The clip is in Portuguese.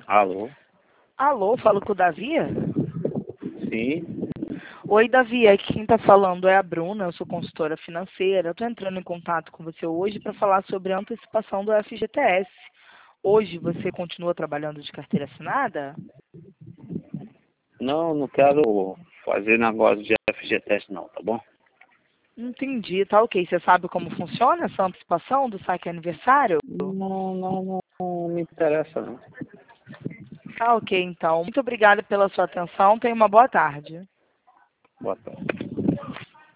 Alô? Alô, falo com o Davi? Sim. Oi, Davi, aqui quem está falando é a Bruna, eu sou consultora financeira. Estou entrando em contato com você hoje para falar sobre a antecipação do FGTS. Hoje você continua trabalhando de carteira assinada? Não, não quero fazer negócio de FGTS não, tá bom? Entendi, tá ok. Você sabe como funciona essa antecipação do saque aniversário? Não me interessa não. Tá ok, então. Muito obrigada pela sua atenção. Tenha uma boa tarde. Boa tarde.